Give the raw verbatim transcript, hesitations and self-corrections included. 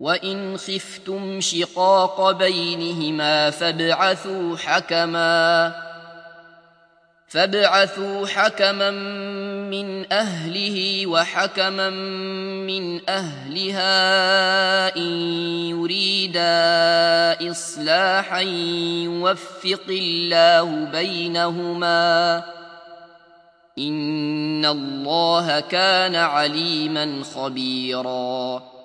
وإن خفتم شقاق بينهما فابعثوا حكما فابعثوا حكما من أهله وحكما من أهلها إن يريدا إصلاحا يوفق الله بينهما إن الله كان عليما خبيرا.